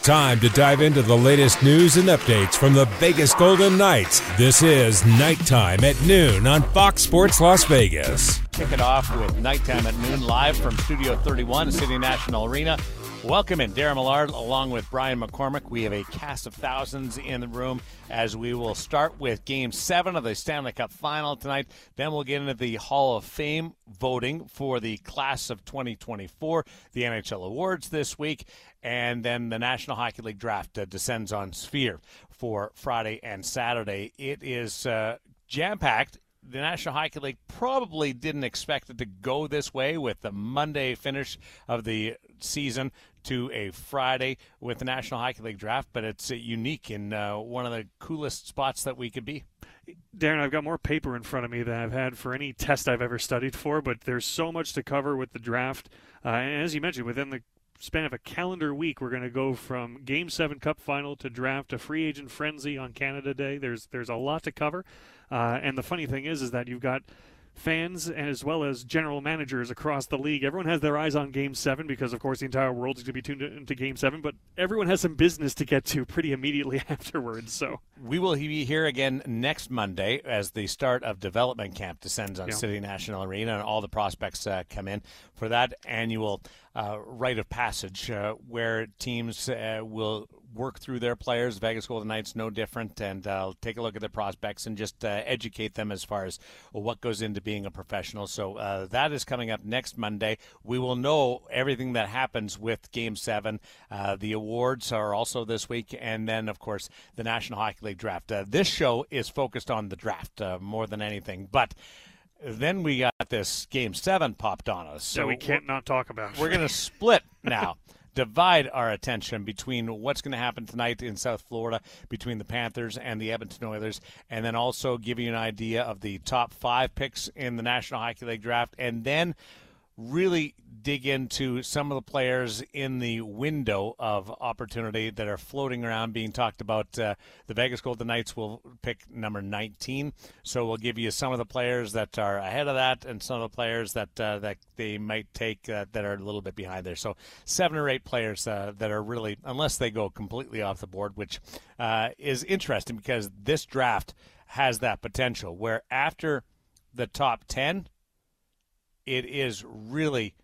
time to dive into the latest news and updates from the Vegas Golden Knights. This is Nighttime at Noon on Fox Sports Las Vegas. Kick it off with Nighttime at Noon live from Studio 31, City National Arena. Welcome in, Darren Millard, along with Brian McCormick. We have a cast of thousands in the room as we will start with Game 7 of the Stanley Cup Final tonight. Then we'll get into the Hall of Fame voting for the class of 2024, the NHL awards this week, and then the National Hockey League draft descends on Sphere for Friday and Saturday. It is jam-packed. The National Hockey League probably didn't expect it to go this way with the Monday finish of the season to a Friday with the National Hockey League draft, but it's unique in one of the coolest spots that we could be. Darren, I've got more paper in front of me than I've had for any test I've ever studied for, but there's so much to cover with the draft. And as you mentioned, within the span of a calendar week, we're going to go from Game 7 Cup Final to draft to free agent frenzy on Canada Day. There's a lot to cover. And the funny thing is that you've got fans as well as general managers across the league. Everyone has their eyes on Game 7 because, of course, the entire world is going to be tuned into Game 7, but everyone has some business to get to pretty immediately afterwards. So we will be here again next Monday as the start of development camp descends on City National Arena and all the prospects come in for that annual rite of passage where teams will work through their players. Vegas Golden Knights no different, and take a look at their prospects and just educate them as far as what goes into being a professional. So that is coming up next Monday. We will know everything that happens with Game 7. The awards are also this week, and then, of course, the National Hockey League draft. This show is focused on the draft more than anything, but then we got this Game 7 popped on us. So we can't not talk about it. We're going to split now. Divide our attention between what's going to happen tonight in South Florida between the Panthers and the Edmonton Oilers, and then also give you an idea of the top 5 picks in the National Hockey League draft, and then really dig into some of the players in the window of opportunity that are floating around being talked about. The Vegas Golden Knights will pick number 19, so we'll give you some of the players that are ahead of that and some of the players that that they might take that are a little bit behind there. So 7 or 8 players that are really, unless they go completely off the board, which is interesting because this draft has that potential where after the top 10, it is really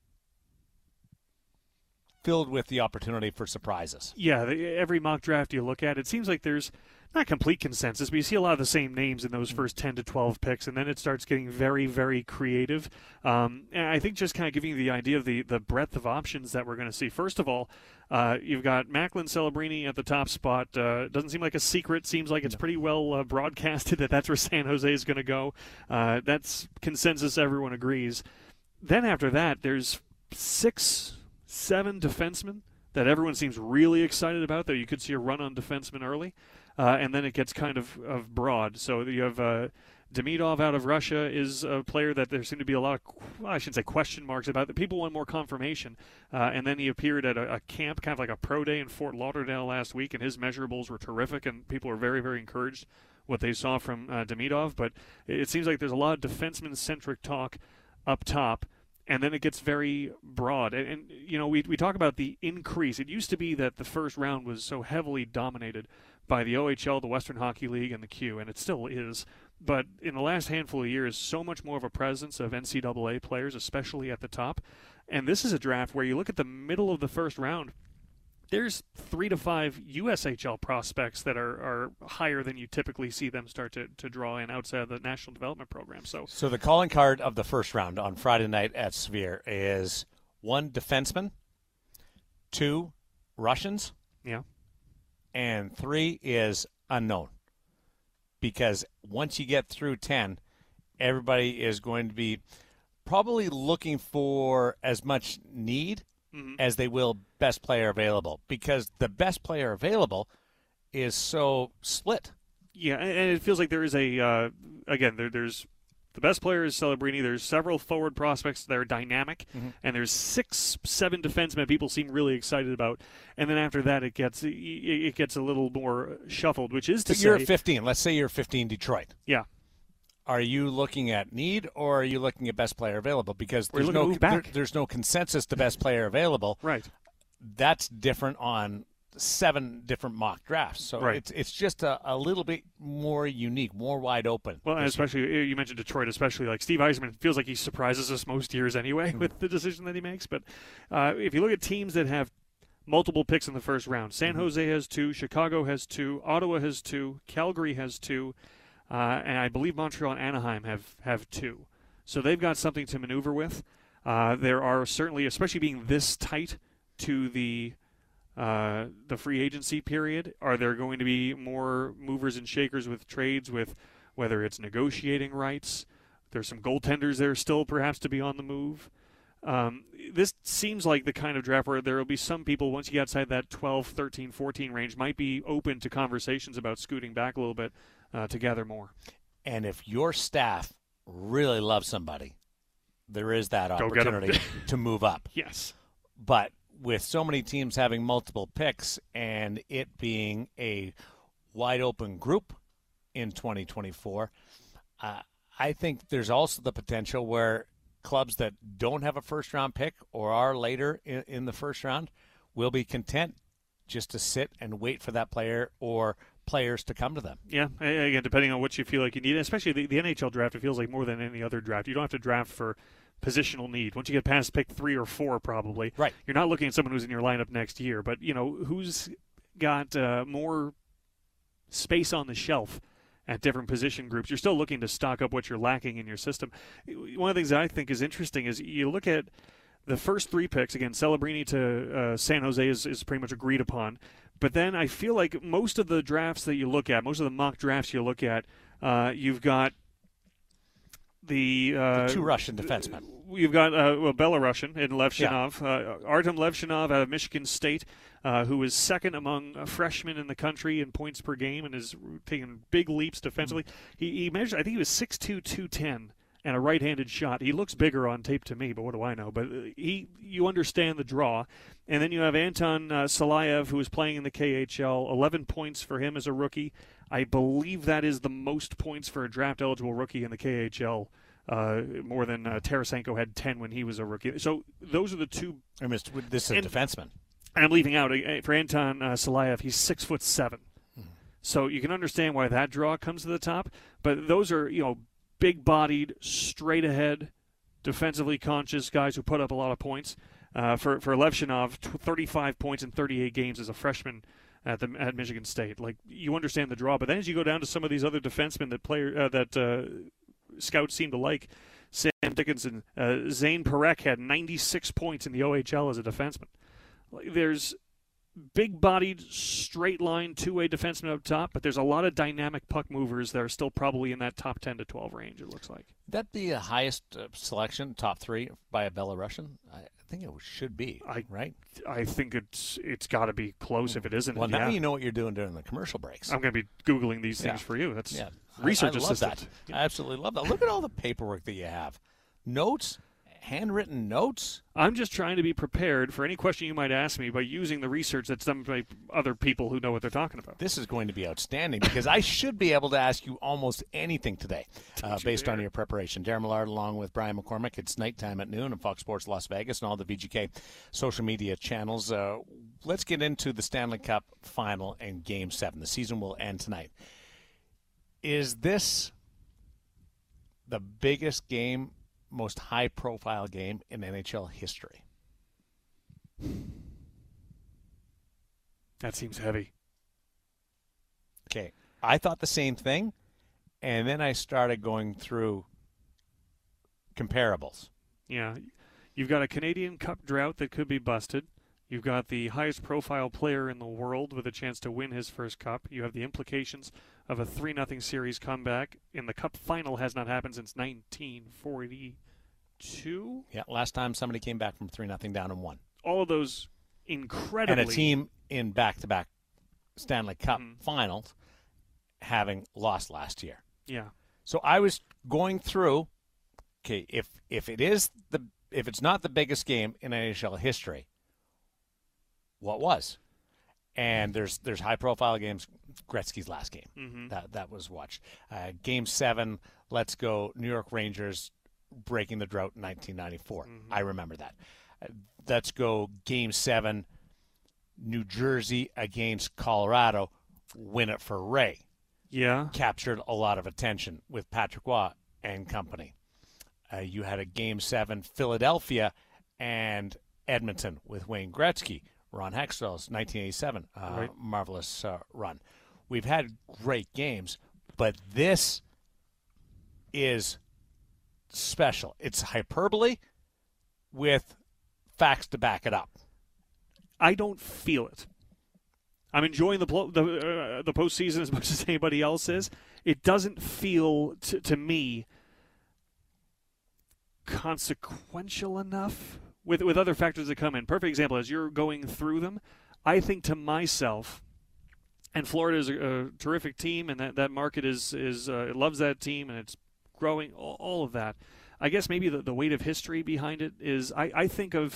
filled with the opportunity for surprises. Yeah, every mock draft you look at, it seems like there's not complete consensus, but you see a lot of the same names in those first 10 to 12 picks, and then it starts getting very, very creative. And I think just kind of giving you the idea of the breadth of options that we're going to see. First of all, you've got Macklin Celebrini at the top spot. Doesn't seem like a secret. Seems like it's pretty well broadcasted that that's where San Jose is going to go. That's consensus. Everyone agrees. Then after that, there's 6, 7 defensemen that everyone seems really excited about, that you could see a run on defensemen early. And then it gets kind of broad. So you have Demidov out of Russia is a player that there seem to be a lot of, I shouldn't say question marks about. That people want more confirmation. And then he appeared at a camp, kind of like a pro day in Fort Lauderdale last week, and his measurables were terrific, and people were very, very encouraged what they saw from Demidov. But it seems like there's a lot of defenseman-centric talk up top. And then it gets very broad. And you know, we talk about the increase. It used to be that the first round was so heavily dominated by the OHL, the Western Hockey League, and the Q, and it still is. But in the last handful of years, so much more of a presence of NCAA players, especially at the top. And this is a draft where you look at the middle of the first round, there's 3 to 5 USHL prospects that are higher than you typically see them start to draw in outside of the National Development Program. So the calling card of the first round on Friday night at Sphere is 1 defenseman, 2 Russians, and 3 is unknown. Because once you get through 10, everybody is going to be probably looking for as much need as they will best player available, because the best player available is so split. Yeah, and it feels like there is there's the best player is Celebrini. There's several forward prospects that are dynamic, and there's 6, 7 defensemen people seem really excited about. And then after that, it gets a little more shuffled, which is to say, you're at 15. Let's say you're 15 Detroit. Yeah. Are you looking at need, or are you looking at best player available? Because there's no consensus to best player available. Right. That's different on 7 different mock drafts. So Right. it's just a little bit more unique, more wide open. Well, and especially, you mentioned Detroit, especially like Steve Yzerman feels like he surprises us most years anyway with the decision that he makes. But if you look at teams that have multiple picks in the first round, San Jose has 2, Chicago has 2, Ottawa has 2, Calgary has 2, and I believe Montreal and Anaheim have 2. So they've got something to maneuver with. There are certainly, especially being this tight to the free agency period, are there going to be more movers and shakers with trades, with whether it's negotiating rights? There's some goaltenders there still perhaps to be on the move. This seems like the kind of draft where there will be some people, once you get outside that 12, 13, 14 range, might be open to conversations about scooting back a little bit to gather more. And if your staff really loves somebody, there is that opportunity to move up. Yes. But with so many teams having multiple picks and it being a wide open group in 2024, I think there's also the potential where clubs that don't have a first-round pick or are later in the first round will be content just to sit and wait for that player or players to come to them. Yeah, again, depending on what you feel like you need, especially the NHL draft, it feels like more than any other draft. You don't have to draft for positional need. Once you get past pick 3 or 4, probably, right, you're not looking at someone who's in your lineup next year. But, who's got more space on the shelf at different position groups? You're still looking to stock up what you're lacking in your system. One of the things that I think is interesting is you look at the first 3 picks. Again, Celebrini to San Jose is pretty much agreed upon. But then I feel like most of the drafts that you look at, most of the mock drafts you look at, you've got the 2 Russian defensemen. You've got Belarusian in Levshinov, Artem Levshinov out of Michigan State, who is second among freshmen in the country in points per game and is taking big leaps defensively. He measured, I think he was 6'2", 210, and a right-handed shot. He looks bigger on tape to me, but what do I know? But you understand the draw. And then you have Anton Salayev, who is playing in the KHL, 11 points for him as a rookie. I believe that is the most points for a draft-eligible rookie in the KHL, more than Tarasenko had 10 when he was a rookie. So those are the 2. This is a defenseman. And I'm leaving out, for Anton Salayev, he's 6'7". So you can understand why that draw comes to the top. But those are, big-bodied, straight-ahead, defensively conscious guys who put up a lot of points. For Levshinov, 35 points in 38 games as a freshman at Michigan State. Like, you understand the draw. But then as you go down to some of these other defensemen that scouts seem to like, Sam Dickinson, Zane Parekh had 96 points in the OHL as a defenseman. There's big-bodied, straight-line, two-way defenseman up top, but there's a lot of dynamic puck movers that are still probably in that top 10 to 12 range, it looks like. Would that be the highest selection, top 3, by a Belarusian? I think it should be, right? I think it's got to be close if it isn't. Well, now you know what you're doing during the commercial breaks. I'm going to be Googling these things for you. That's research assistant. I love that. Yeah. I absolutely love that. Look at all the paperwork that you have. Notes. Handwritten notes? I'm just trying to be prepared for any question you might ask me by using the research that's done by other people who know what they're talking about. This is going to be outstanding because I should be able to ask you almost anything today based on your preparation. Darren Millard along with Brian McCormick. It's nighttime at noon on Fox Sports Las Vegas and all the VGK social media channels. Let's get into the Stanley Cup final and Game 7. The season will end tonight. Is this the biggest game, most high-profile game in NHL history? That seems heavy. Okay. I thought the same thing, and then I started going through comparables. Yeah. You've got a Canadian Cup drought that could be busted. You've got the highest-profile player in the world with a chance to win his first Cup. You have the implications of a 3-0 series comeback. In the Cup final has not happened since 1942. Yeah, last time somebody came back from 3-0 down and won. All of those incredibly... And a team in back-to-back Stanley Cup finals having lost last year. Yeah. So I was going through, okay, if it's not the biggest game in NHL history, what was? And there's high-profile games. Gretzky's last game. That was watched. Game 7, let's go, New York Rangers breaking the drought in 1994. I remember that. Let's go Game 7, New Jersey against Colorado, win it for Ray. Yeah. Captured a lot of attention with Patrick Roy and company. You had a Game 7 Philadelphia and Edmonton with Wayne Gretzky, Ron Hextall's 1987 Right. marvelous run. We've had great games, but this is special. It's hyperbole with facts to back it up. I don't feel it. I'm enjoying the postseason as much as anybody else is. It doesn't feel to me consequential enough with other factors that come in. Perfect example, as you're going through them, I think to myself, and Florida is a terrific team, and that market is it loves that team, and it's growing, all of that. I guess maybe the weight of history behind it is I think of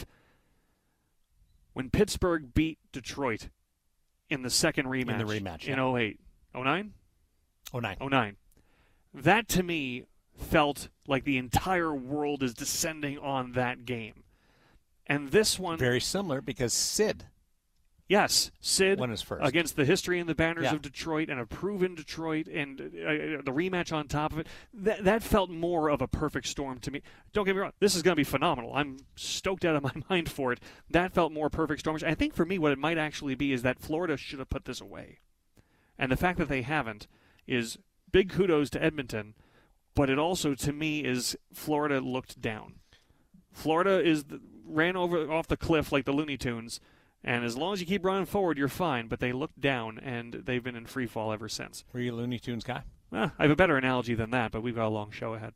when Pittsburgh beat Detroit in the second rematch. In the rematch, in yeah. 08. 09? 09. 09. That, to me, felt like the entire world is descending on that game. And this one... Very similar because Sid Yes, Sid won his first. against the history and the banners Yeah. of Detroit and a proven Detroit and the rematch on top of it. That felt more of a perfect storm to me. Don't get me wrong, this is going to be phenomenal. I'm stoked out of my mind for it. That felt more perfect storm. I think for me what it might actually be is that Florida should have put this away. And the fact that they haven't is big kudos to Edmonton, but it also, to me, is Florida looked down. Florida ran off the cliff like the Looney Tunes. And as long as you keep running forward, you're fine. But they looked down, and they've been in free fall ever since. Were you a Looney Tunes guy? I have a better analogy than that, but we've got a long show ahead.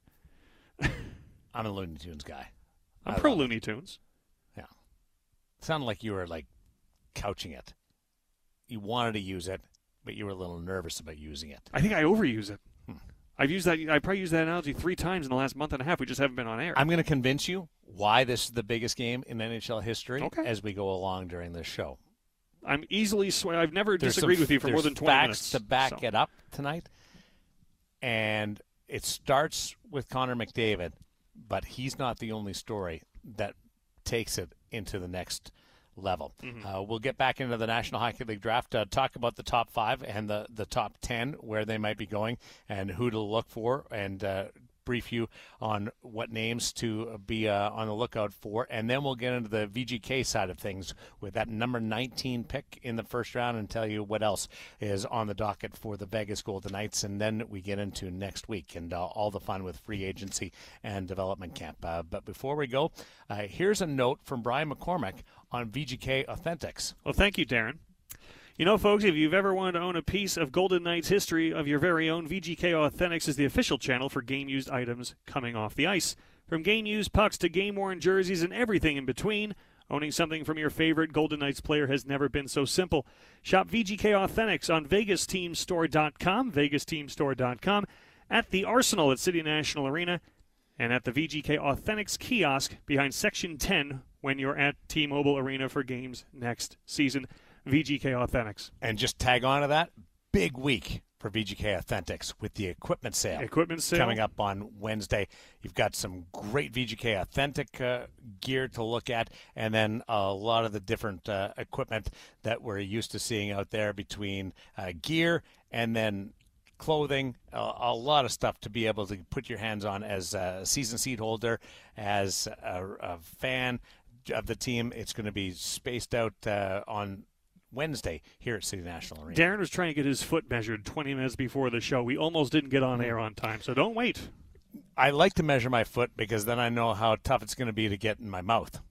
I'm a Looney Tunes guy. I'm I pro love it. Looney Tunes. Yeah. It sounded like you were, couching it. You wanted to use it, but you were a little nervous about using it. I think I overuse it. I've used that. I probably used that analogy 3 times in the last month and a half. We just haven't been on air. I'm going to convince you why this is the biggest game in NHL history Okay. as we go along during this show. I'm easily I've never There's disagreed with you for more than 20 facts minutes. to back so. it up tonight. And it starts with Connor McDavid, but he's not the only story that takes it into the next level. We'll get back into the National Hockey League draft, talk about the top 5 and the top 10, where they might be going and who to look for, and brief you on what names to be on the lookout for. And then we'll get into the VGK side of things with that number 19 pick in the first round and tell you what else is on the docket for the Vegas Golden Knights. And then we get into next week and all the fun with free agency and development camp. But before we go, here's a note from Brian McCormick on VGK Authentics. Well, thank you, Darren. You know, folks, if you've ever wanted to own a piece of Golden Knights history of your very own, VGK Authentics is the official channel for game-used items coming off the ice. From game-used pucks to game-worn jerseys and everything in between, owning something from your favorite Golden Knights player has never been so simple. Shop VGK Authentics on VegasTeamStore.com, VegasTeamStore.com, at the Arsenal at City National Arena, and at the VGK Authentics kiosk behind Section 10 when you're at T-Mobile Arena for games next season. VGK Authentics. And just tag on to that, big week for VGK Authentics with the equipment sale. Equipment sale. Coming up on Wednesday. You've got some great VGK Authentic gear to look at, and then a lot of the different equipment that we're used to seeing out there between gear and then clothing, a lot of stuff to be able to put your hands on as a season seat holder, as a fan of the team. It's going to be spaced out on Wednesday here at City National Arena. Darren was trying to get his foot measured 20 minutes before the show. We almost didn't get on air on time, so don't wait. I like to measure my foot because then I know how tough it's going to be to get in my mouth.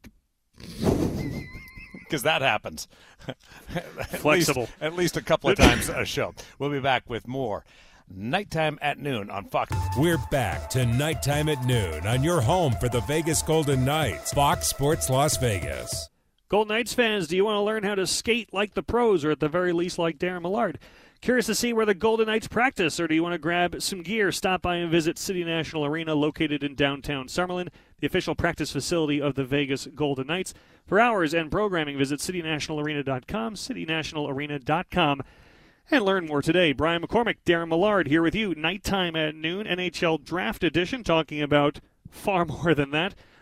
Because that happens. Flexible. At least a couple of times a show. We'll be back with more Nighttime at Noon on Fox. We're back to Nighttime at Noon on your home for the Vegas Golden Knights, Fox Sports Las Vegas. Golden Knights fans, do you want to learn how to skate like the pros, or at the very least like Darren Millard? Curious to see where the Golden Knights practice, or do you want to grab some gear? Stop by and visit City National Arena, located in downtown Summerlin, the official practice facility of the Vegas Golden Knights. For hours and programming, visit citynationalarena.com, citynationalarena.com, and learn more today. Brian McCormick, Darren Millard here with you. Nighttime at Noon, NHL Draft Edition, talking about far more than that.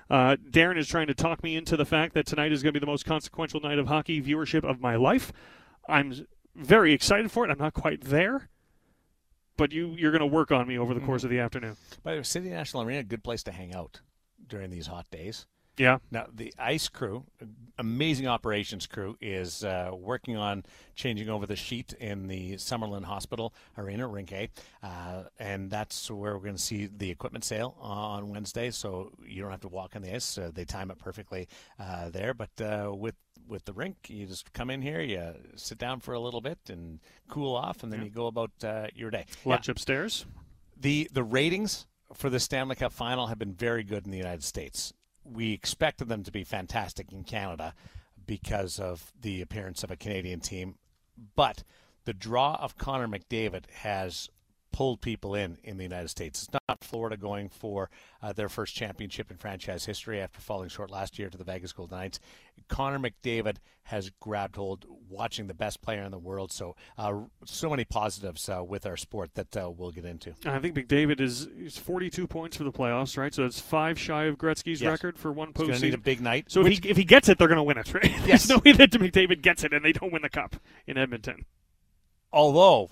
Darren is trying to talk me into the fact that tonight is going to be the most consequential night of hockey viewership of my life. I'm very excited for it. I'm not quite there, but you're going to work on me over the course of the afternoon. By the way, City National Arena, a good place to hang out during these hot days. Yeah. Now, the ice crew, amazing operations crew, is working on changing over the sheet in the Summerlin Hospital Arena, Rink A, and that's where we're going to see the equipment sale on Wednesday, so you don't have to walk on the ice. They time it perfectly there, but with the rink, you just come in here, you sit down for a little bit and cool off, and then you go about your day. Lunch upstairs. The ratings for the Stanley Cup Final have been very good in the United States. We expected them to be fantastic in Canada because of the appearance of a Canadian team, but the draw of Connor McDavid has pulled people in the United States. It's not Florida going for their first championship in franchise history after falling short last year to the Vegas Golden Knights. Connor McDavid has grabbed hold, watching the best player in the world. So many positives with our sport that we'll get into. I think McDavid is 42 points for the playoffs, right? So it's 5 shy of Gretzky's record for one postseason. He's going to need a big night. So if he gets it, they're going to win it, right? Yes. There's no way that McDavid gets it and they don't win the cup in Edmonton. Although,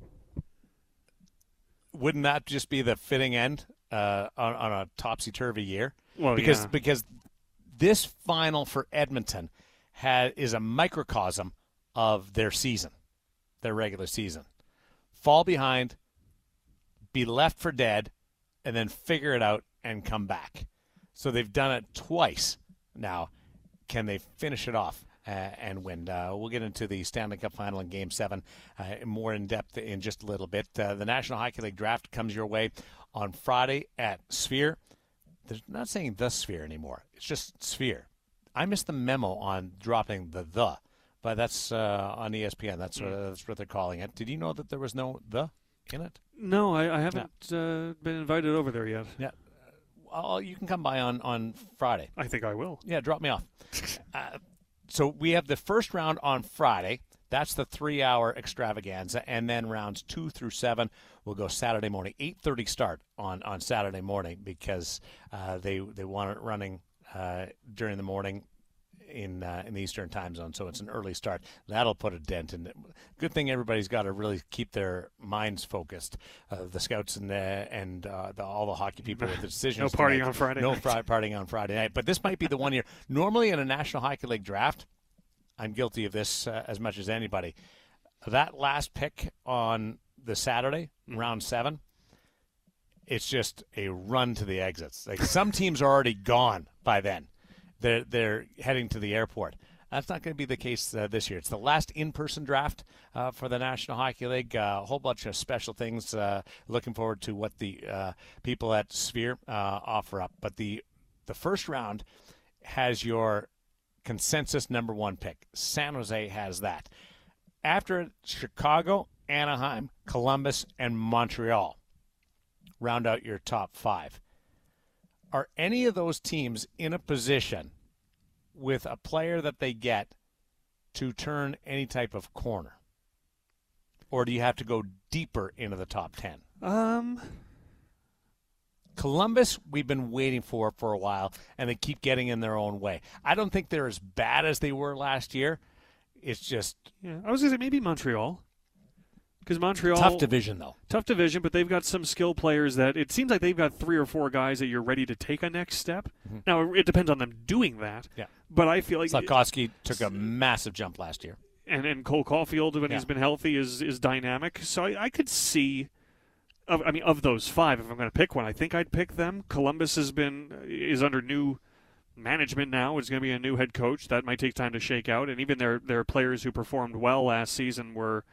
wouldn't that just be the fitting end on a topsy-turvy year? Well, because this final for Edmonton is a microcosm of their season, their regular season. Fall behind, be left for dead, and then figure it out and come back. So they've done it twice now. Can they finish it off and win? We'll get into the Stanley Cup Final in Game 7 more in depth in just a little bit. The National Hockey League Draft comes your way on Friday at Sphere. They're not saying the Sphere anymore. It's just Sphere. I missed the memo on dropping the, but that's on ESPN. That's what they're calling it. Did you know that there was no the in it? No, I haven't been invited over there yet. Yeah. You can come by on Friday. I think I will. Yeah, drop me off. So we have the first round on Friday. That's the 3-hour extravaganza. And then rounds 2 through 7 will go Saturday morning. 8:30 start on Saturday morning because they want it running during the morning in the Eastern time zone. So it's an early start. That'll put a dent in it. Good thing everybody's got to really keep their minds focused. The scouts and all the hockey people with the decisions. No partying on Friday night. Partying on Friday night. But this might be the one year. Normally in a National Hockey League draft, I'm guilty of this as much as anybody. That last pick on the Saturday, round 7, it's just a run to the exits. Like some teams are already gone by then. They're heading to the airport. That's not going to be the case this year. It's the last in-person draft for the National Hockey League. A whole bunch of special things. Looking forward to what the people at Sphere offer up. But the first round has your consensus number 1 pick. San Jose has that. After it, Chicago, Anaheim, Columbus, and Montreal round out your top 5. Are any of those teams in a position with a player that they get to turn any type of corner? Or do you have to go deeper into the top 10? Columbus, we've been waiting for a while, and they keep getting in their own way. I don't think they're as bad as they were last year. It's just... Yeah, I was going to say maybe Montreal. Because Montreal... Tough division, though. Tough division, but they've got some skill players that it seems like they've got 3 or 4 guys that you're ready to take a next step. Mm-hmm. Now, it depends on them doing that. Yeah. But I feel like... Slafkovsky took a massive jump last year. And Cole Caulfield, when he's been healthy, is dynamic. So I could see... Of those 5, if I'm going to pick one, I think I'd pick them. Columbus is under new management now. It's going to be a new head coach. That might take time to shake out. And even their players who performed well last season were...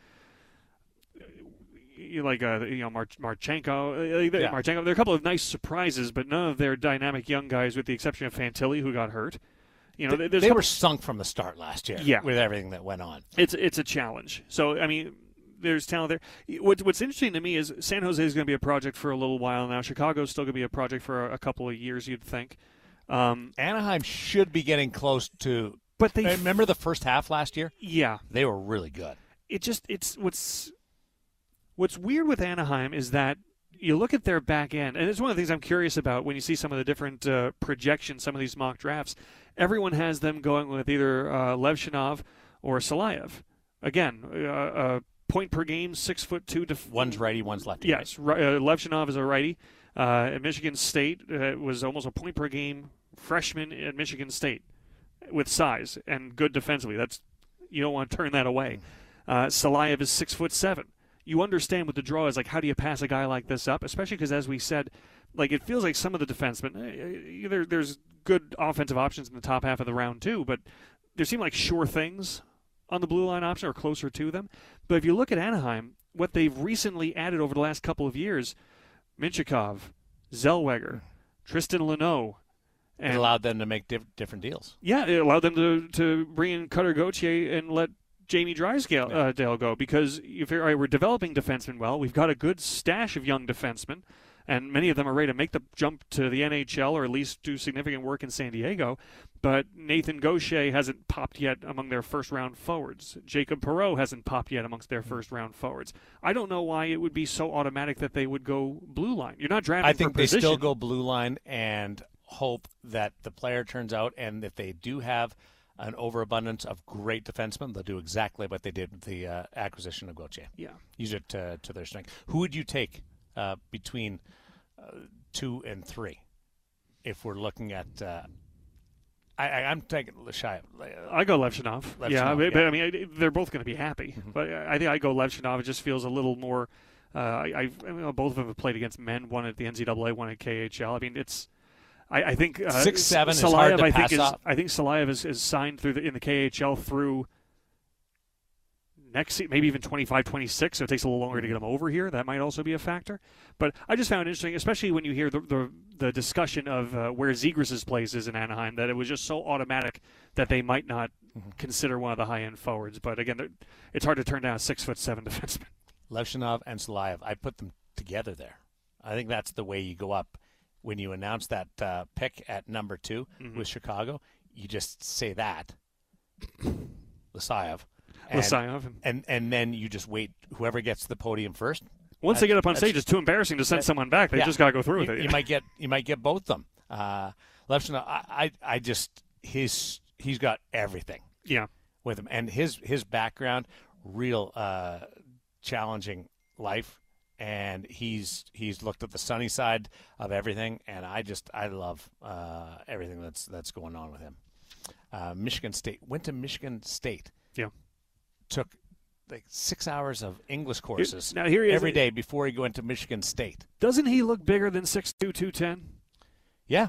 Marchenko. Marchenko. There are a couple of nice surprises, but none of their dynamic young guys, with the exception of Fantilli, who got hurt. They were sunk from the start last year. With everything that went on. It's a challenge. So there's talent there. What's interesting to me is San Jose is going to be a project for a little while now. Chicago's still going to be a project for a couple of years, you'd think. Anaheim should be getting close to. But they remember the first half last year. Yeah, they were really good. What's weird with Anaheim is that you look at their back end, and it's one of the things I'm curious about when you see some of the different projections, some of these mock drafts. Everyone has them going with either Levshunov or Salayev. Again, point per game, 6'2". One's righty, one's lefty. Yes, Levshunov is a righty. At Michigan State, was almost a point per game freshman at Michigan State with size and good defensively. You don't want to turn that away. Salayev is 6'7". You understand what the draw is. Like, how do you pass a guy like this up? Especially because, as we said, like, it feels like some of the defensemen, there's good offensive options in the top half of the round too, but there seem like sure things on the blue line option or closer to them. But if you look at Anaheim, what they've recently added over the last couple of years, Minchikov, Zellweger, Tristan Luneau. It allowed them to make different deals. Yeah, it allowed them to bring in Cutter Gauthier and let Jamie Drysdale go, because you figure, all right, we're developing defensemen well. We've got a good stash of young defensemen, and many of them are ready to make the jump to the NHL or at least do significant work in San Diego. But Nathan Gauthier hasn't popped yet among their first-round forwards. Jacob Perreault hasn't popped yet amongst their first-round forwards. I don't know why it would be so automatic that they would go blue line. You're not drafting for position. I think they still go blue line and hope that the player turns out, and if they do have an overabundance of great defensemen, they'll do exactly what they did with the acquisition of Gauthier. Yeah. Use it to their strength. Who would you take between 2 and 3 if we're looking at I'm taking Levshunov. I go Levshunov. Yeah, but I mean, they're both going to be happy. Mm-hmm. But I think I go Levshunov. It just feels a little more. I mean, both of them have played against men. One at the NCAA, one at KHL. I mean, it's. I think 6'7" is Salayev, hard to pass up. I think Salayev is signed in the KHL through next, maybe even 25, 26, so it takes a little longer to get him over here. That might also be a factor. But I just found it interesting, especially when you hear the discussion of where Zegras' place is in Anaheim, that it was just so automatic that they might not consider one of the high-end forwards. But again, it's hard to turn down a 6'7" defenseman. Levshunov and Salayev, I put them together there. I think that's the way you go up. When you announce that pick at number 2 with Chicago, you just say that, Levshunov. And then you just wait. Whoever gets to the podium first. Once they get up on stage, it's too embarrassing to send someone back. They just got to go through with it. You might get both of them. Levshunov, I just he's got everything. Yeah. With him, and his background, real challenging life, and he's looked at the sunny side of everything, and I love everything that's going on with him. Michigan State went to Michigan State. Yeah. Took like 6 hours of English courses here he is, every day before he went to Michigan State. Doesn't he look bigger than 6'2", 210? Yeah.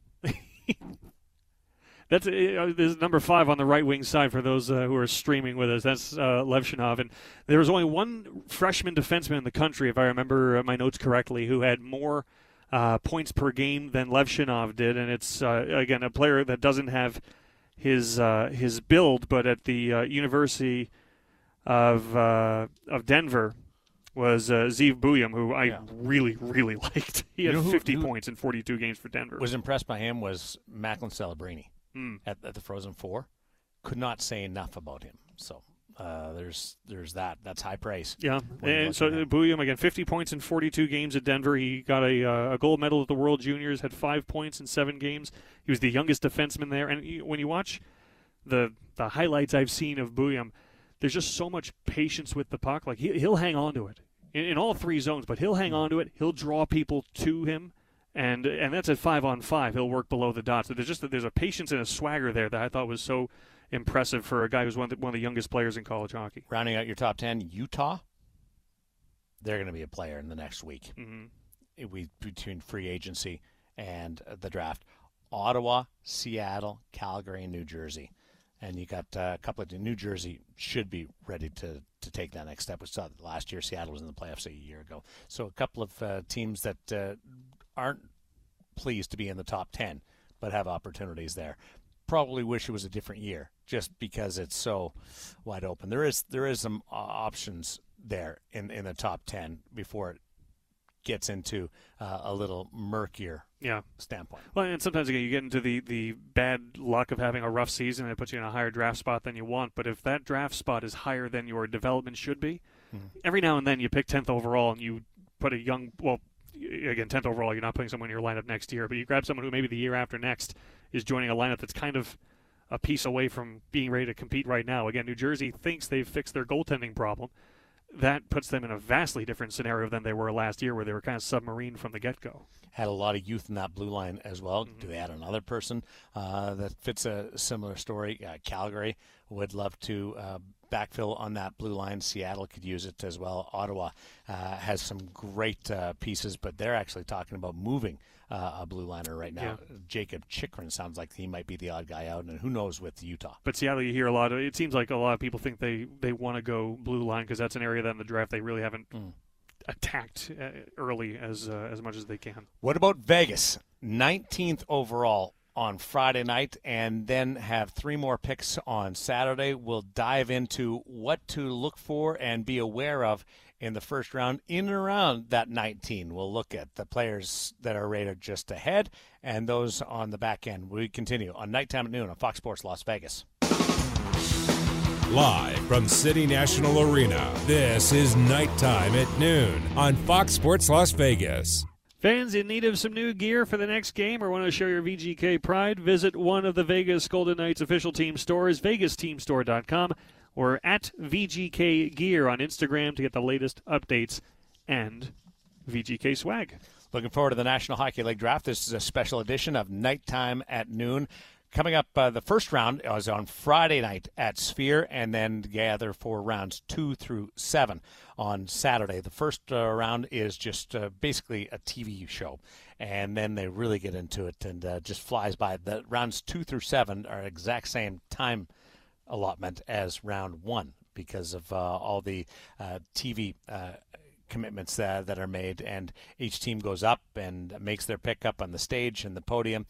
This is number 5 on the right wing side for those who are streaming with us. That's Levshunov. And there was only one freshman defenseman in the country, if I remember my notes correctly, who had more points per game than Levshunov did. And it's, again, a player that doesn't have his build, but at the University of Denver was Zeev Buyum, who I really, really liked. He had 50 points in 42 games for Denver. Was impressed by him was Macklin Celebrini at the Frozen Four. Could not say enough about him. So there's that. That's high praise. Yeah, and so Buyum, again, 50 points in 42 games at Denver. He got a gold medal at the World Juniors, had 5 points in 7 games. He was the youngest defenseman there. And when you watch the highlights I've seen of Buyum, there's just so much patience with the puck. Like he'll hang on to it in all 3 zones, but he'll hang on to it. He'll draw people to him, and that's at 5-on-5. He'll work below the dot. So there's a patience and a swagger there that I thought was so impressive for a guy who's one of the youngest players in college hockey. Rounding out your top 10, Utah. They're going to be a player in the next week. Between free agency and the draft. Ottawa, Seattle, Calgary, and New Jersey. And you got a couple of New Jersey should be ready to take that next step. We saw that last year Seattle was in the playoffs a year ago. So a couple of teams that aren't pleased to be in the top 10 but have opportunities there. Probably wish it was a different year just because it's so wide open. There is some options there in the top 10 before it gets into a little murkier standpoint. Well, and sometimes again you get into the bad luck of having a rough season and it puts you in a higher draft spot than you want. But if that draft spot is higher than your development should be, every now and then you pick 10th overall and you put a young, again, 10th overall, you're not putting someone in your lineup next year, but you grab someone who maybe the year after next is joining a lineup that's kind of a piece away from being ready to compete right now. Again, New Jersey thinks they've fixed their goaltending problem. That puts them in a vastly different scenario than they were last year, where they were kind of submarine from the get-go. Had a lot of youth in that blue line as well. Do they add another person that fits a similar story? Calgary would love to backfill on that blue line. Seattle could use it as well. Ottawa has some great pieces, but they're actually talking about moving a blue liner right now. Yeah. Jacob Chikrin sounds like he might be the odd guy out, and who knows with Utah. But Seattle, you hear a lot of, it seems like a lot of people think they want to go blue line because that's an area that in the draft they really haven't attacked early as much as they can. What about Vegas? 19th overall on Friday night, and then have 3 more picks on Saturday. We'll dive into what to look for and be aware of in the first round, in and around that 19. We'll look at the players that are rated just ahead and those on the back end. We continue on Nighttime at Noon on Fox Sports Las Vegas. Live from City National Arena, this is Nighttime at Noon on Fox Sports Las Vegas. Fans in need of some new gear for the next game or want to show your VGK pride, visit one of the Vegas Golden Knights official team stores, vegasteamstore.com, or at VGK Gear on Instagram to get the latest updates and VGK swag. Looking forward to the National Hockey League Draft. This is a special edition of Nighttime at Noon. Coming up, the first round is on Friday night at Sphere, and then gather for rounds 2 through 7 on Saturday. The first round is just basically a TV show, and then they really get into it and just flies by. The rounds 2 through 7 are exact same time allotment as round 1 because of all the TV commitments that are made, and each team goes up and makes their pick up on the stage and the podium.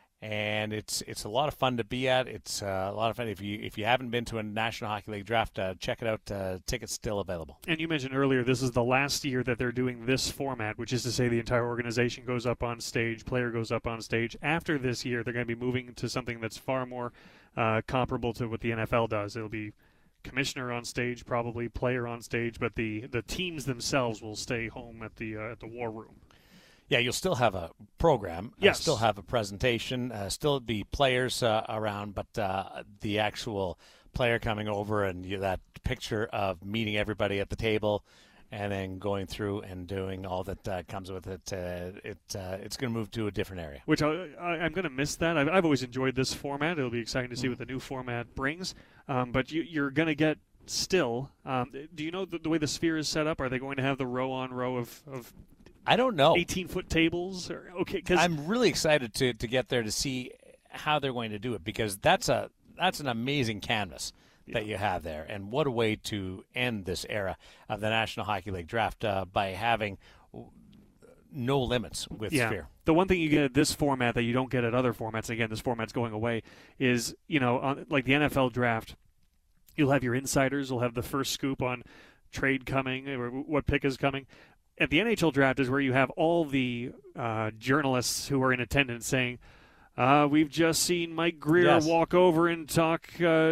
And it's a lot of fun to be at. It's a lot of fun. If you haven't been to a National Hockey League draft, check it out. Tickets still available. And you mentioned earlier this is the last year that they're doing this format, which is to say the entire organization goes up on stage, player goes up on stage. After this year, they're going to be moving to something that's far more comparable to what the NFL does. It'll be commissioner on stage, probably player on stage, but the teams themselves will stay home at the war room. Yeah, you'll still have a program, yes. Still have a presentation, still be players around, but the actual player coming over and that picture of meeting everybody at the table and then going through and doing all that comes with it, it's going to move to a different area. Which I'm going to miss that. I've always enjoyed this format. It'll be exciting to see what the new format brings. But you're going to get still. Do you know the way the Sphere is set up? Are they going to have the row on row of I don't know. 18-foot tables? Cause I'm really excited to get there to see how they're going to do it, because that's an amazing canvas that you have there. And what a way to end this era of the National Hockey League draft by having no limits with Sphere. The one thing you get at this format that you don't get at other formats, and again, this format's going away, is, like the NFL draft, you'll have your insiders, you'll have the first scoop on trade coming, or what pick is coming. At the NHL draft is where you have all the journalists who are in attendance saying, we've just seen Mike Greer walk over and talk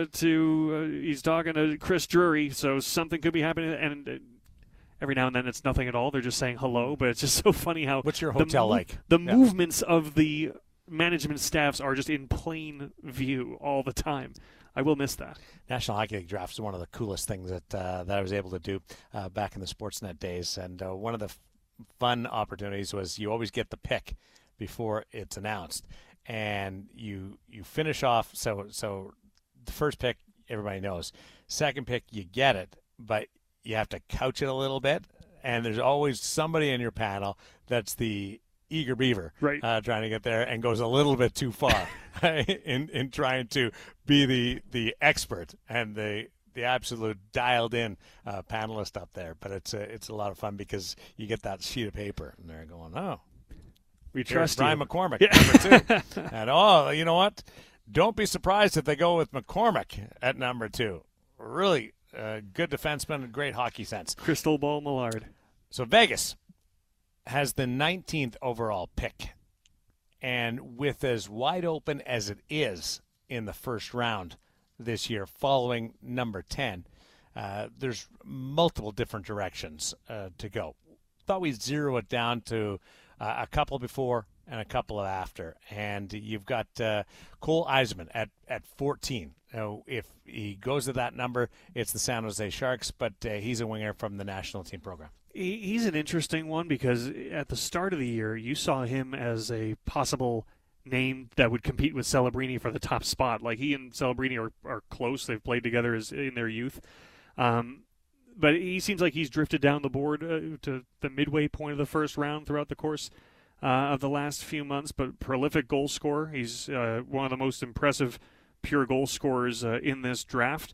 he's talking to Chris Drury, so something could be happening. And every now and then it's nothing at all. They're just saying hello, but it's just so funny how... What's your hotel like? The movements of the management staffs are just in plain view all the time. I will miss that. National Hockey League Draft is one of the coolest things that I was able to do back in the Sportsnet days. And one of the fun opportunities was you always get the pick before it's announced. And you finish off, so the first pick, everybody knows. Second pick, you get it, but you have to couch it a little bit. And there's always somebody in your panel that's the eager beaver, right, trying to get there and goes a little bit too far in trying to be the expert and the absolute dialed in panelist up there. But it's a lot of fun because you get that sheet of paper and they're going, oh, we trust Brian you. McCormick, number 2. And you know what? Don't be surprised if they go with McCormick at number 2. Really good defenseman and great hockey sense. Crystal Ball Millard. So Vegas has the 19th overall pick, and with as wide open as it is in the first round this year following number 10, there's multiple different directions to go. thought we'd zero it down to a couple before and a couple after. And you've got Cole Eiserman at 14. Now, if he goes to that number, it's the San Jose Sharks, but he's a winger from the national team program. He's an interesting one because at the start of the year, you saw him as a possible name that would compete with Celebrini for the top spot. Like, he and Celebrini are close. They've played together in their youth. But he seems like he's drifted down the board to the midway point of the first round throughout the course of the last few months. But prolific goal scorer. He's one of the most impressive pure goal scorers in this draft.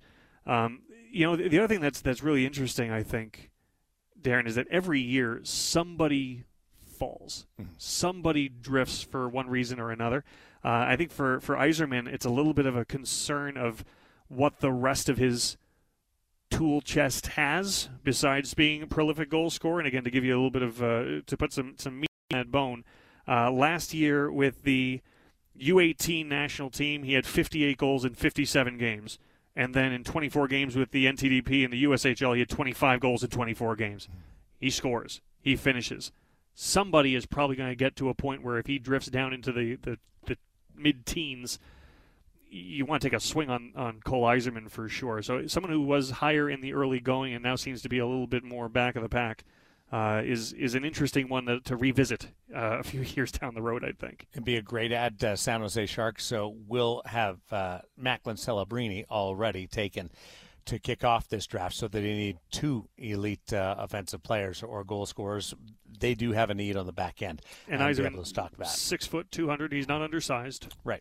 The other thing that's really interesting, I think, Darren, is that every year somebody falls. Somebody drifts for one reason or another. I think for Eiserman, it's a little bit of a concern of what the rest of his tool chest has besides being a prolific goal scorer. And again, to give you a little bit of to put some meat on that bone, last year with the U18 national team, he had 58 goals in 57 games. And then in 24 games with the NTDP and the USHL, he had 25 goals in 24 games. He scores. He finishes. Somebody is probably going to get to a point where if he drifts down into the mid-teens, you want to take a swing on Cole Eiserman for sure. So someone who was higher in the early going and now seems to be a little bit more back of the pack is an interesting one to revisit a few years down the road, I think. It'd be a great add to San Jose Sharks. So we'll have Macklin Celebrini already taken to kick off this draft, so that they need two elite offensive players or goal scorers. They do have a need on the back end. And Eiserman, 6', 200. He's not undersized. Right.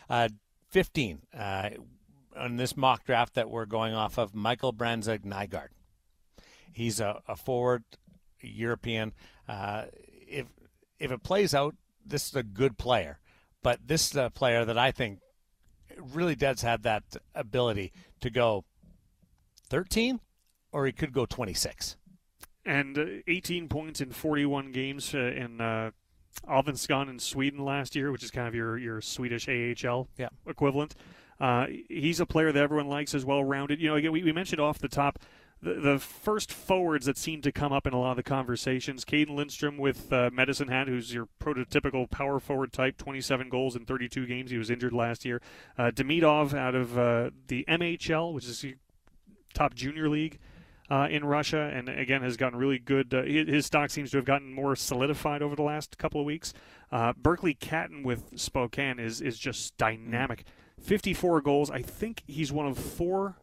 15 on this mock draft that we're going off of, Michael Branzig-Nygaard. He's a forward, European. If it plays out, this is a good player. But this is a player that I think really does have that ability to go 13, or he could go 26. And 18 points in 41 games in Allsvenskan in Sweden last year, which is kind of your Swedish AHL equivalent. He's a player that everyone likes, as well-rounded. Again, we mentioned off the top the first forwards that seem to come up in a lot of the conversations. Caden Lindstrom with Medicine Hat, who's your prototypical power forward type, 27 goals in 32 games. He was injured last year. Demidov out of the MHL, which is the top junior league in Russia, and again has gotten really good. His stock seems to have gotten more solidified over the last couple of weeks. Berkeley Catton with Spokane is just dynamic. 54 goals. I think he's one of four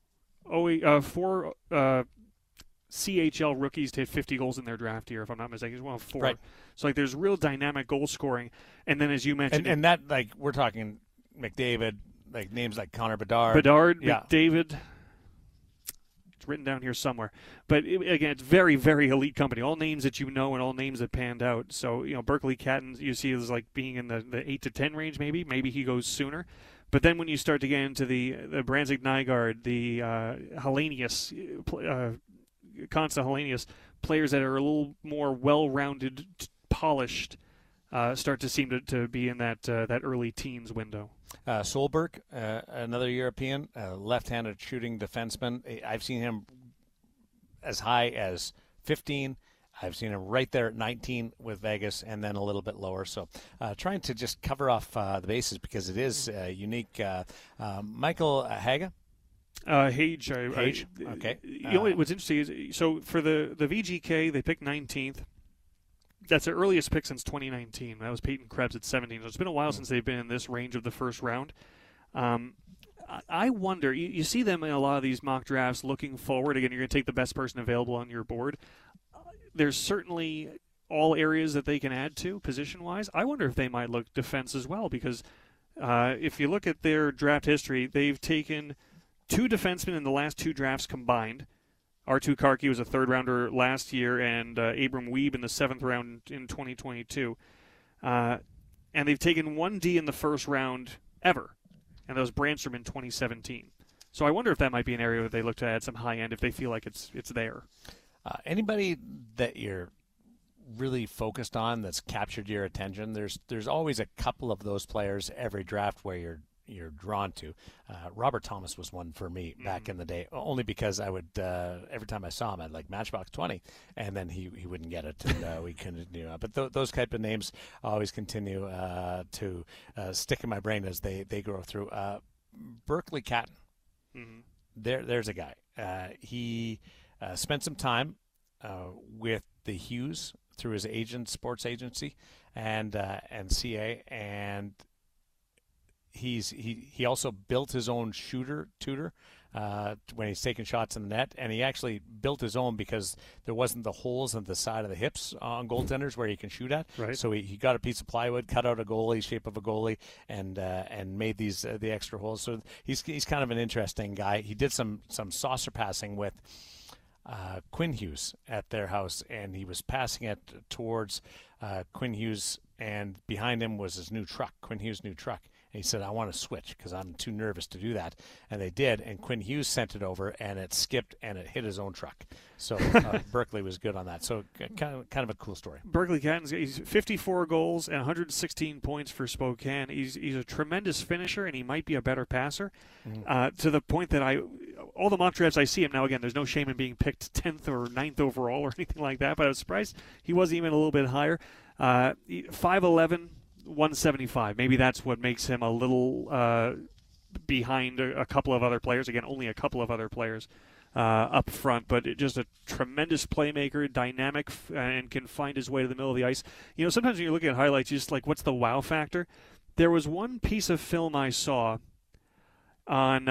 CHL rookies to hit 50 goals in their draft year, if I'm not mistaken. He's one of four. Right. So there's real dynamic goal scoring. And then, as you mentioned, and that, we're talking McDavid, names like Connor Bedard. McDavid. It's written down here somewhere. But again, it's very, very elite company. All names that you know and all names that panned out. So, Berkeley Catton, you see, is being in the 8 to 10 range maybe. Maybe he goes sooner. But then when you start to get into the Branzig-Nygaard, the Hellenius, Consta Hellenius, players that are a little more well-rounded, polished, start to seem to be in that early teens window. Solberg, another European, left-handed shooting defenseman. I've seen him as high as 15. I've seen him right there at 19 with Vegas, and then a little bit lower. So trying to just cover off the bases because it is unique. Michael Haga? Hage. Okay. What's interesting is, so for the VGK, they picked 19th. That's their earliest pick since 2019. That was Peyton Krebs at 17. So it's been a while since they've been in this range of the first round. I wonder, you see them in a lot of these mock drafts looking forward. Again, you're going to take the best person available on your board. There's certainly all areas that they can add to position-wise. I wonder if they might look defense as well, because if you look at their draft history, they've taken 2 defensemen in the last 2 drafts combined. R2 Karki was a third-rounder last year, and Abram Wiebe in the 7th round in 2022. And they've taken 1 D in the first round ever, and that was Brandstrom in 2017. So I wonder if that might be an area where they look to add some high-end if they feel like it's there. Anybody that you're really focused on that's captured your attention? There's always a couple of those players every draft where you're drawn to. Robert Thomas was one for me back in the day, only because I would every time I saw him, I'd like Matchbox 20, and then he wouldn't get it, and we couldn't. But those type of names always continue to stick in my brain as they grow through. Berkeley Catton, there's a guy. He spent some time with the Hughes through his sports agency, and CA, and he also built his own tutor when he's taking shots in the net, and he actually built his own because there wasn't the holes in the side of the hips on goaltenders where you can shoot at. Right. So he got a piece of plywood, cut out a goalie shape of a goalie, and made these the extra holes. So he's kind of an interesting guy. He did some saucer passing with Quinn Hughes at their house, and he was passing it towards Quinn Hughes, and behind him was his new truck, Quinn Hughes' new truck. And he said, I want to switch because I'm too nervous to do that. And they did, and Quinn Hughes sent it over, and it skipped, and it hit his own truck. So Berkeley was good on that. So kind of a cool story. Berkeley Catton's he's 54 goals and 116 points for Spokane. He's a tremendous finisher, and he might be a better passer to the point that all the mock drafts I see him now, again, there's no shame in being picked 10th or 9th overall or anything like that, but I was surprised he wasn't even a little bit higher. 5'11", 175. Maybe that's what makes him a little behind a couple of other players. Again, only a couple of other players up front, but just a tremendous playmaker, dynamic, and can find his way to the middle of the ice. Sometimes when you're looking at highlights, you're just like, what's the wow factor? There was one piece of film I saw on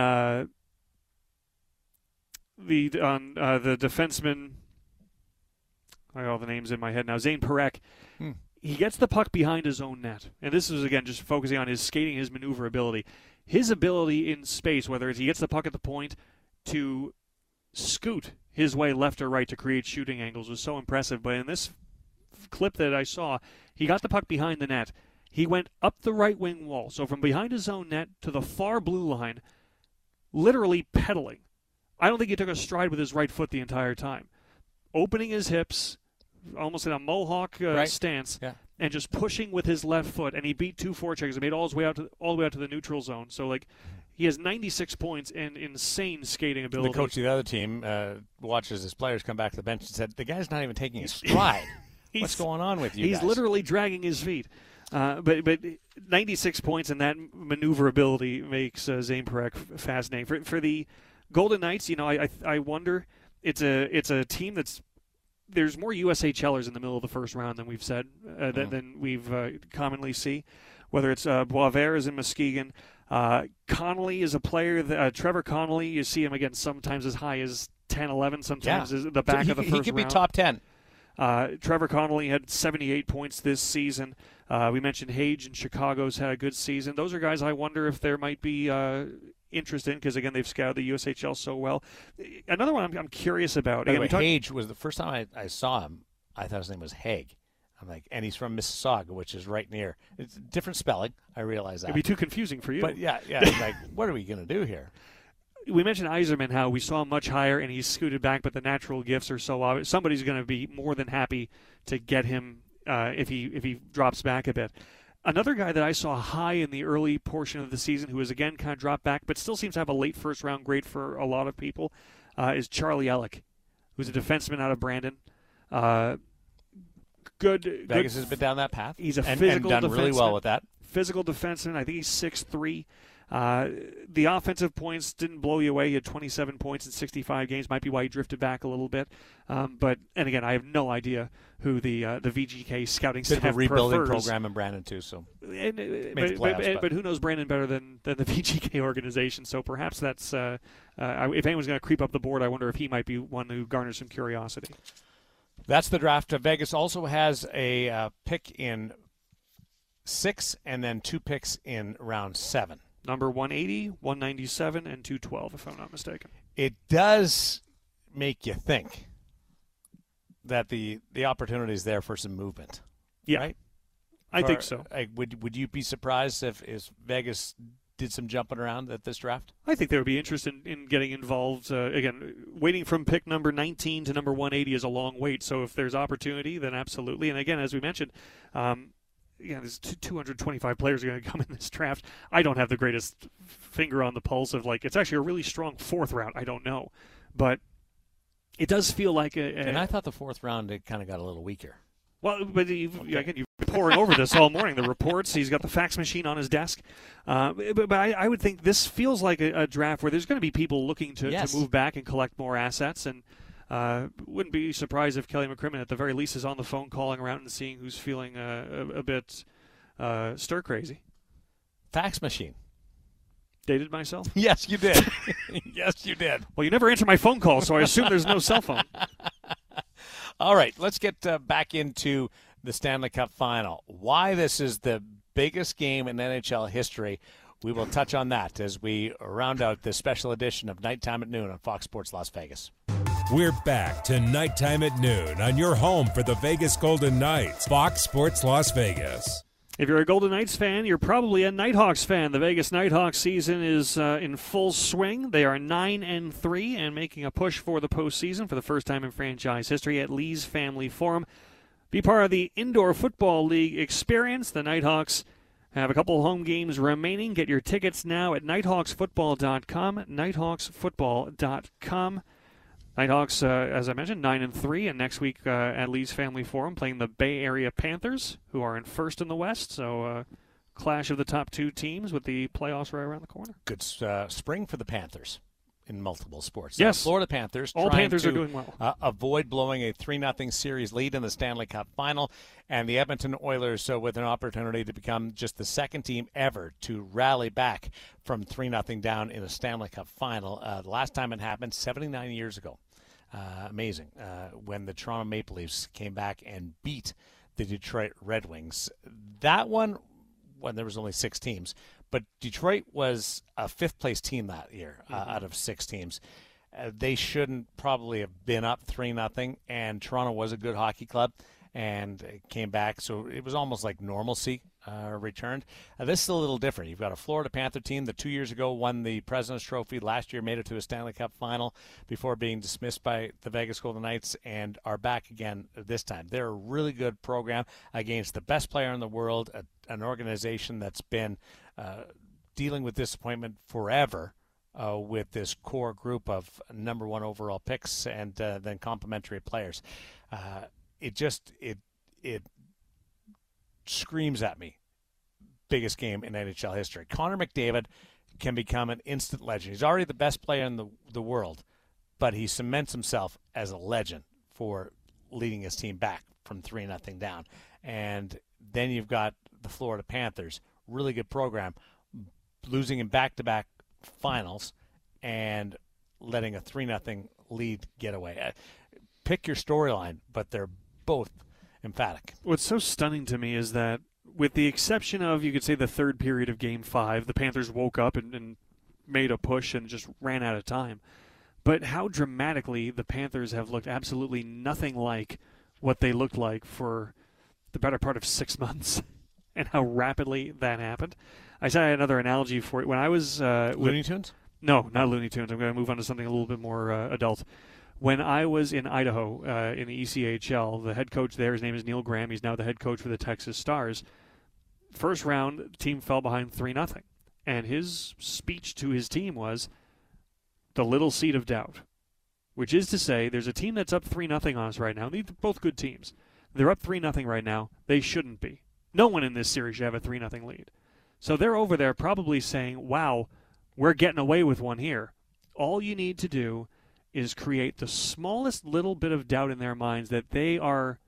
the defenseman. I got all the names in my head now. Zane Parekh. He gets the puck behind his own net. And this is, again, just focusing on his skating, his maneuverability. His ability in space, whether it's he gets the puck at the point to scoot his way left or right to create shooting angles, was so impressive. But in this clip that I saw, he got the puck behind the net. He went up the right wing wall, so from behind his own net to the far blue line, literally pedaling. I don't think he took a stride with his right foot the entire time. Opening his hips, almost in a mohawk stance, and just pushing with his left foot, and he beat two forecheckers and made all the way out to the neutral zone. So he has 96 points and insane skating ability. The coach of the other team watches his players come back to the bench and said, "The guy's not even taking a stride. What's going on with you guys?" He's literally dragging his feet. But 96 points and that maneuverability makes Zane Parekh fascinating. For the Golden Knights, I wonder. It's a team that's. There's more USHLers in the middle of the first round than we've said, than we've commonly see. Whether it's Boisvert is in Muskegon, Connolly is a player. Trevor Connolly, you see him again sometimes as high as 10, 11, sometimes as the back of the first round. He could be top 10. Trevor Connolly had 78 points this season. We mentioned Hage in Chicago's had a good season. Those are guys I wonder if there might be interest in, because again they've scouted the USHL so well. Another one I'm curious about. By the way, Hage was the first time I saw him. I thought his name was Haig. I'm like, and he's from Mississauga, which is right near. It's different spelling. I realize that. It'd be too confusing for you. But yeah. Like, what are we going to do here? We mentioned Yzerman, how we saw him much higher and he's scooted back, but the natural gifts are so obvious. Somebody's going to be more than happy to get him if he drops back a bit. Another guy that I saw high in the early portion of the season, who has again kind of dropped back, but still seems to have a late first-round grade for a lot of people, is Charlie Ellick, who's a defenseman out of Brandon. Vegas has been down that path. He's a physical and done really well with that. Physical defenseman. I think he's 6'3". The offensive points didn't blow you away. He had 27 points in 65 games. Might be why he drifted back a little bit. And again, I have no idea who the VGK scouting staff prefers. Bit of a rebuilding program in Brandon too. So, but who knows Brandon better than the VGK organization? So perhaps that's if anyone's going to creep up the board, I wonder if he might be one who garners some curiosity. That's the draft. Vegas also has a pick in 6 and then 2 picks in round 7. Number 180, 197, and 212, if I'm not mistaken. It does make you think that the opportunity is there for some movement. Yeah, right? I think so. Would you be surprised if Vegas did some jumping around at this draft? I think they would be interested in getting involved. Again, waiting from pick number 19 to number 180 is a long wait. So if there's opportunity, then absolutely. And again, as we mentioned, there's 225 players are going to come in this draft. I don't have the greatest finger on the pulse of, like, it's actually a really strong fourth round. I don't know. But it does feel like and I thought the fourth round, it kind of got a little weaker. Well, but you've been poring over this all morning. The reports, he's got the fax machine on his desk. But I would think this feels like a draft where there's going to be people looking to move back and collect more assets. And wouldn't be surprised if Kelly McCrimmon, at the very least, is on the phone calling around and seeing who's feeling a bit stir-crazy. Fax machine. Dated myself? Yes, you did. Yes, you did. Well, you never answer my phone call, so I assume there's no cell phone. All right, let's get back into the Stanley Cup Final. Why this is the biggest game in NHL history, we will touch on that as we round out this special edition of Nighttime at Noon on Fox Sports Las Vegas. We're back to Nighttime at Noon on your home for the Vegas Golden Knights, Fox Sports Las Vegas. If you're a Golden Knights fan, you're probably a Nighthawks fan. The Vegas Nighthawks season is in full swing. They are 9-3 and making a push for the postseason for the first time in franchise history at Lee's Family Forum. Be part of the Indoor Football League experience. The Nighthawks have a couple home games remaining. Get your tickets now at nighthawksfootball.com, nighthawksfootball.com. Nighthawks, as I mentioned, 9-3, and next week at Lee's Family Forum playing the Bay Area Panthers, who are in first in the West. So clash of the top two teams with the playoffs right around the corner. Good spring for the Panthers in multiple sports. Yes. Florida Panthers. All Panthers are doing well. Avoid blowing a 3-0 series lead in the Stanley Cup Final. And the Edmonton Oilers with an opportunity to become just the second team ever to rally back from 3-0 down in a Stanley Cup Final. The last time it happened, 79 years ago. Amazing. When the Toronto Maple Leafs came back and beat the Detroit Red Wings. That one, when there was only 6 teams, but Detroit was a fifth-place team that year out of 6 teams. They shouldn't probably have been up 3-0, and Toronto was a good hockey club and came back. So it was almost like normalcy returned. This is a little different. You've got a Florida Panther team that 2 years ago won the President's Trophy. Last year made it to a Stanley Cup Final before being dismissed by the Vegas Golden Knights, and are back again this time. They're a really good program against the best player in the world, an organization that's been dealing with disappointment forever with this core group of number 1 overall picks and then complementary players. It screams at me, biggest game in NHL history. Connor McDavid can become an instant legend. He's already the best player in the world, but he cements himself as a legend for leading his team back from 3-0 down. And then you've got the Florida Panthers, really good program, losing in back-to-back finals and letting a 3-0 lead get away. Pick your storyline, but they're both emphatic. What's so stunning to me is that, with the exception of, you could say, the third period of Game 5, the Panthers woke up and made a push and just ran out of time. But how dramatically the Panthers have looked absolutely nothing like what they looked like for the better part of 6 months, and how rapidly that happened. I said I had another analogy for it. When I was... Looney Tunes? No, not Looney Tunes. I'm going to move on to something a little bit more adult. When I was in Idaho in the ECHL, the head coach there, his name is Neil Graham. He's now the head coach for the Texas Stars. First round, the team fell behind 3-0. And his speech to his team was the little seed of doubt, which is to say there's a team that's up 3-0 on us right now. These are both good teams. They're up 3-0 right now. They shouldn't be. No one in this series should have a 3-0 lead. So they're over there probably saying, wow, we're getting away with one here. All you need to do is create the smallest little bit of doubt in their minds that they are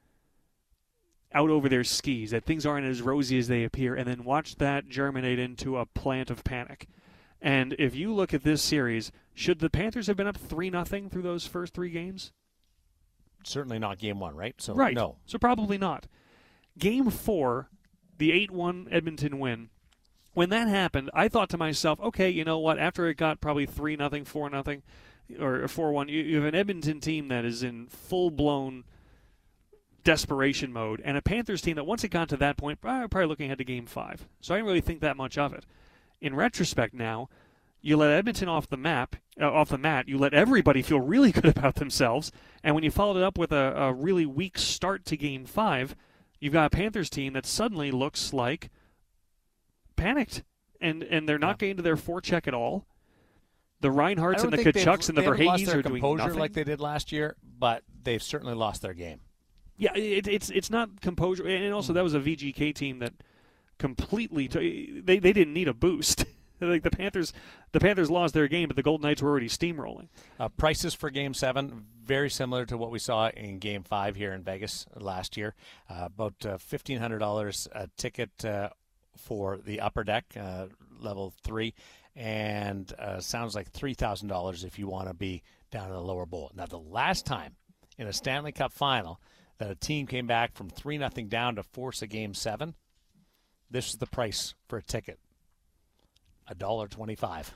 out over their skis, that things aren't as rosy as they appear, and then watch that germinate into a plant of panic. And if you look at this series, should the Panthers have been up 3-0 through those first 3 games? Certainly not Game 1, right? So right. No. So probably not. Game 4, the 8-1 Edmonton win, when that happened, I thought to myself, okay, you know what, after it got probably 3-0, 4-0, or 4-1, you have an Edmonton team that is in full-blown desperation mode, and a Panthers team that once it got to that point, probably looking ahead to Game 5. So I didn't really think that much of it. In retrospect now, you let Edmonton off the mat, you let everybody feel really good about themselves, and when you followed it up with a really weak start to Game 5, You've got a Panthers team that suddenly looks like panicked, and they're not getting to their forecheck at all. The Reinhardts and the Kachucks and the Verhaeghes are doing nothing like they did last year, but they've certainly lost their game. Yeah, it's not composure, and also that was a VGK team that completely they didn't need a boost. Like the Panthers lost their game, but the Golden Knights were already steamrolling. Prices for Game 7 very similar to what we saw in Game 5 here in Vegas last year. About $1,500 a ticket for the upper deck, level 3, and sounds like $3,000 if you want to be down in the lower bowl. Now, the last time in a Stanley Cup final that a team came back from 3-0 down to force a Game 7, this is the price for a ticket. $1.25.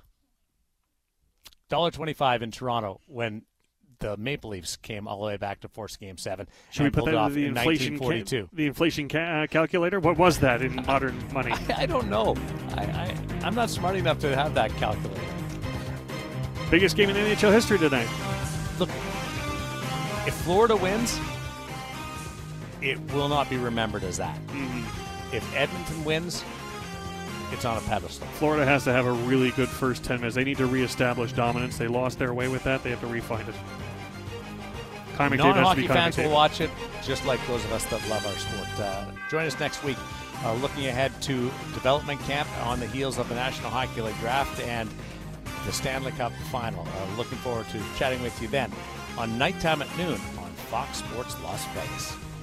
$1.25 in Toronto when the Maple Leafs came all the way back to force Game 7. Should we put that into the inflation calculator? What was that in modern money? I don't know. I'm not smart enough to have that calculator. Biggest game in NHL history tonight. Look, if Florida wins, it will not be remembered as that. Mm-hmm. If Edmonton wins, it's on a pedestal. Florida has to have a really good first 10 minutes. They need to reestablish dominance. They lost their way with that. They have to refind it. Non-hockey fans will watch it, just like those of us that love our sport. Join us next week, looking ahead to development camp on the heels of the National Hockey League draft and the Stanley Cup final. Looking forward to chatting with you then on Nighttime at Noon on Fox Sports Las Vegas.